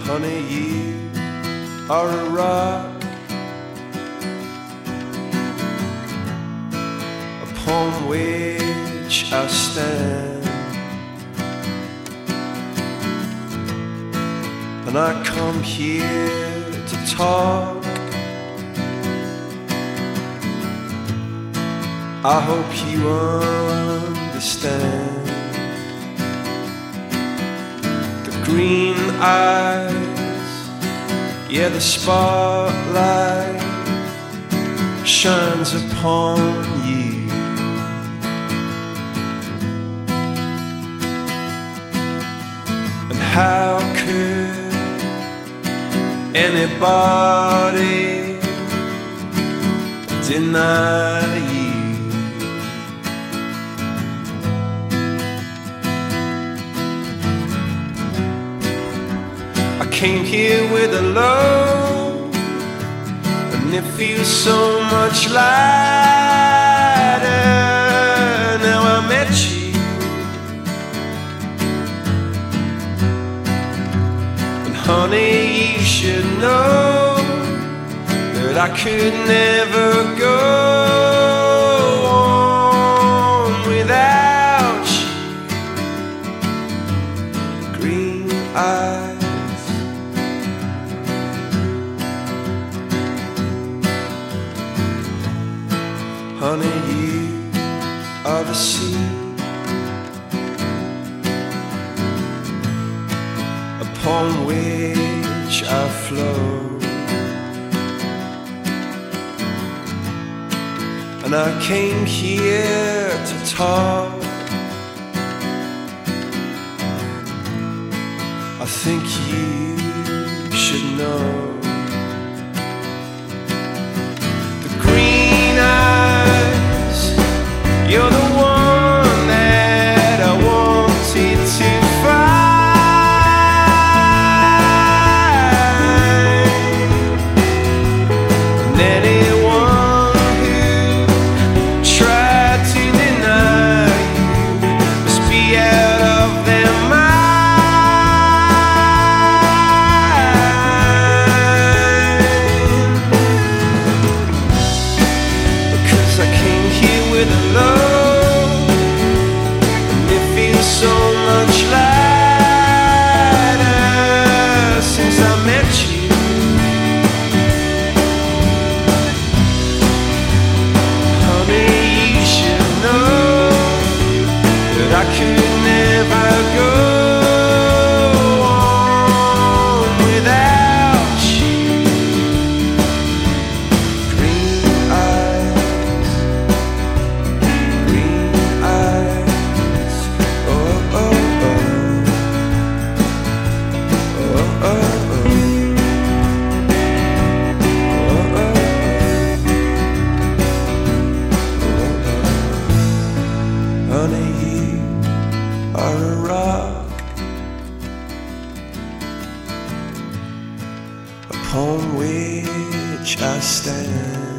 Honey, you are a rock upon which I stand, and I come here to talk. I hope you understand. The green eyes, yeah, the spotlight shines upon you. And how could anybody deny you? I came here with a load, and it feels so much lighter now I met you. And honey, you should know that I could never go on without you. Green eyes, honey, you are the sea upon which I flow, and I came here to talk. I think you should know. You're the one that I wanted to find, and anyone who tried to deny you must be out of their mind. Because I came here with a love so much lighter since I met you. Honey, you should know that I could never go on without you. Green eyes, green eyes. Honey, you are a rock upon which I stand.